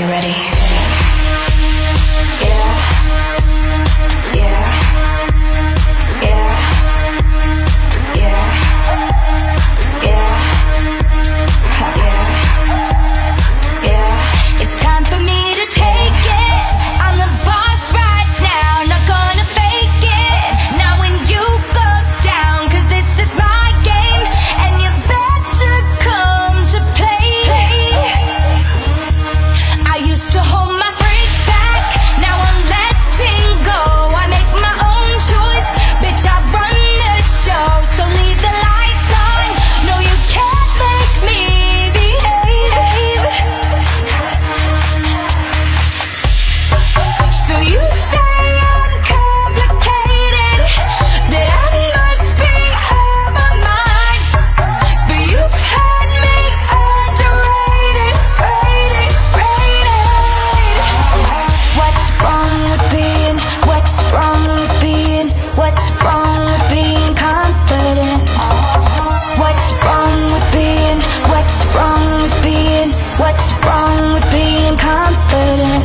you ready? Yeah, yeah, yeah, yeah, yeah, yeah, yeah. It's time for me to take it. I'm the boss right now, not gonna fake it. Now when you go down, 'cause this is my game, and you better come to play. I used to hold my freak back, now I'm letting go. I make my own choice, bitch, I run the show. So leave the lights on, no you can't make me behave. So you say I'm complicated, that I must be out my mind, but you've had me underrated, rated. What's wrong with being, what's wrong with being, what's wrong with being confident? What's wrong with being, what's wrong with being, what's wrong with being confident?